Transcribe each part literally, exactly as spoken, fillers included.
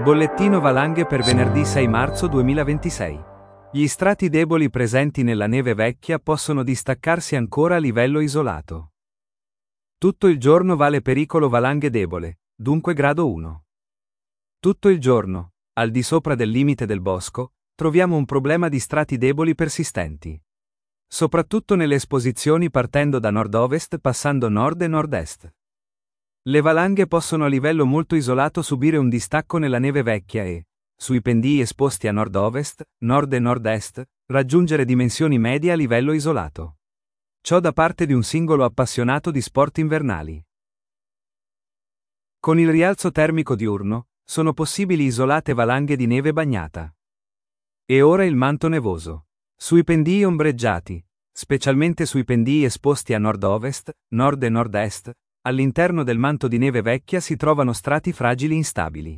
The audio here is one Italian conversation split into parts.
Bollettino valanghe per venerdì sei marzo duemilaventisei. Gli strati deboli presenti nella neve vecchia possono distaccarsi ancora a livello isolato. Tutto il giorno vale pericolo valanghe debole, dunque grado uno. Tutto il giorno, al di sopra del limite del bosco, troviamo un problema di strati deboli persistenti. Soprattutto nelle esposizioni partendo da nord-ovest passando nord e nord-est. Le valanghe possono a livello molto isolato subire un distacco nella neve vecchia e, sui pendii esposti a nord-ovest, nord e nord-est, raggiungere dimensioni medie a livello isolato. Ciò da parte di un singolo appassionato di sport invernali. Con il rialzo termico diurno, sono possibili isolate valanghe di neve bagnata. E ora il manto nevoso. Sui pendii ombreggiati, specialmente sui pendii esposti a nord-ovest, nord e nord-est, all'interno del manto di neve vecchia si trovano strati fragili instabili.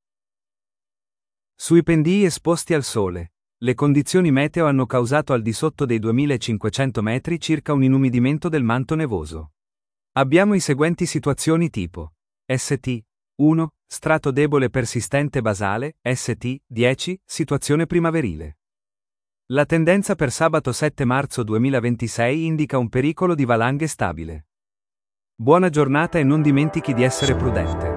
Sui pendii esposti al sole, le condizioni meteo hanno causato al di sotto dei duemilacinquecento metri circa un inumidimento del manto nevoso. Abbiamo i seguenti situazioni tipo S T uno, strato debole persistente basale, S T dieci, situazione primaverile. La tendenza per sabato sette marzo duemilaventisei indica un pericolo di valanghe stabile. Buona giornata e non dimentichi di essere prudente.